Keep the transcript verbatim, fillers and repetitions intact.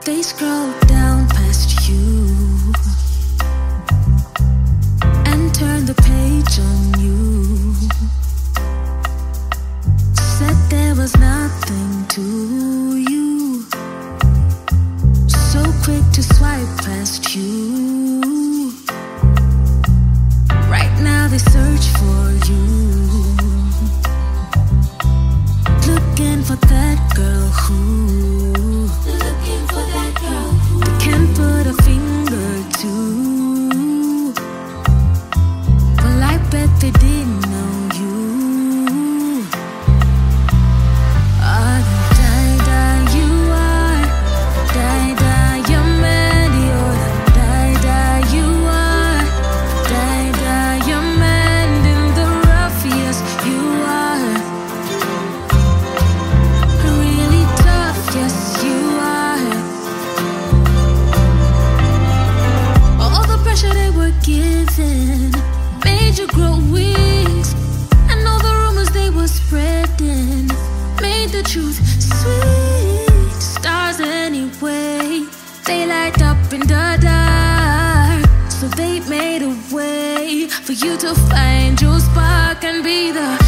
They scroll down past you and turn the page on you. Said there was nothing to you, so quick to swipe past you. Right now they search for you, looking for that girl who Looking for that girl who they can't put a finger to. Well, I bet they didn't know you. Ah, die, die, you are. Die, die, you're Mandiola. Die, die, you are. Die, die, you're man in the rough, yes, you are. Really tough, yes, you are. All the pressure they were given made you grow wings, and all the rumors they were spreading made the truth sweet. Stars anyway, they light up in the dark, so they made a way for you to find your spark and be the